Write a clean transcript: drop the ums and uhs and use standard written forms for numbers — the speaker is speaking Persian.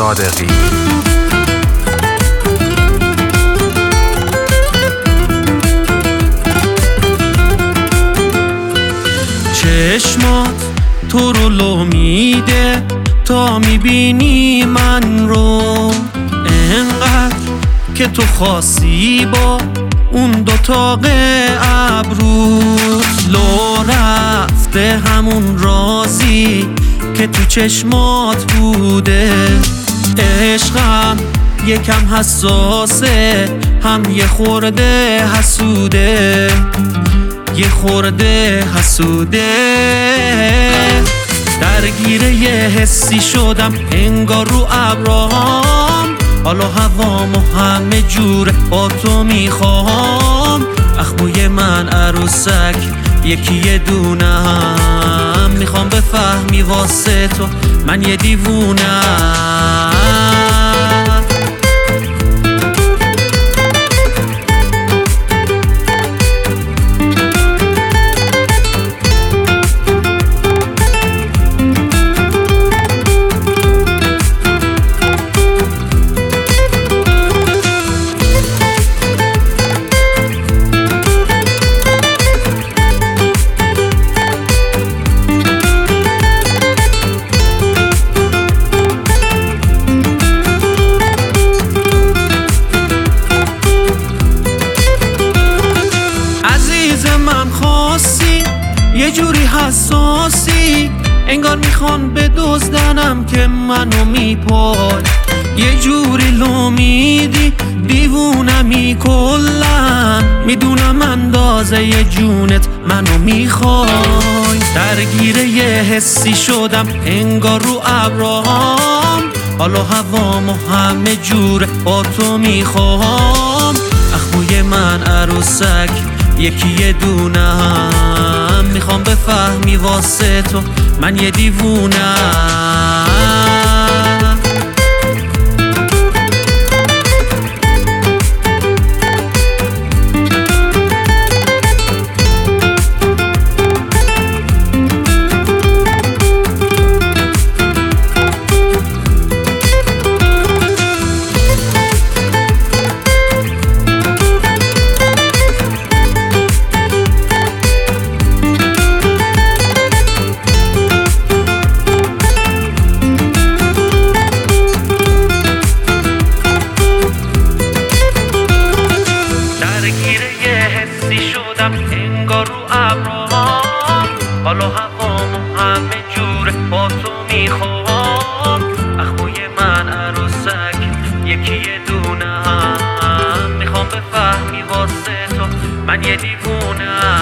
صادقی. چشمات تو رو لو میده تا میبینی من رو، انقدر که تو خاصی با اون دوتا ابروت، لو رفته همون رازی که تو چشمات بوده. عشقم یکم حساسه، هم یه خورده حسوده، یه خورده حسوده. درگیر یه حسی شدم انگار رو ابرام، حالا هوام و همه جوره با تو میخوام. اخموی من عروسک یکی یه دونم، میخوام بفهمی واسه تو من یه دیوونم. یه جوری حساسی انگار میخوان بدزدنم که منو میپای، یه جوری لو میدی دیوونمی کلن، میدونم اندازه یه جونت منو میخوای. درگیر یه حسی شدم انگار رو ابرام، حالا هوام و همه جوره با تو میخوام. اخوی من عروسک یکی یه دونم، میخوام بفهمی واسه تو من یه دیوونم. انگار رو ابرام، حالا هوام و همه جوره با تو میخوام. اخوی من عروسک یکی یه دونم، میخوام بفهمی واسه تو من یه دیوونم.